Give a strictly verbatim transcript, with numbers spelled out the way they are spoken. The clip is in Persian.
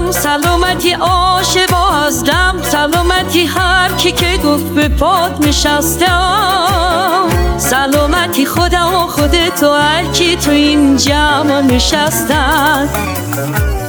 بازدم، سلامتی آش بازدم، سلامتی هر کی که گفت به پاد نشستم، سلامتی خدا و خودت و هر کی تو این جمع نشستن.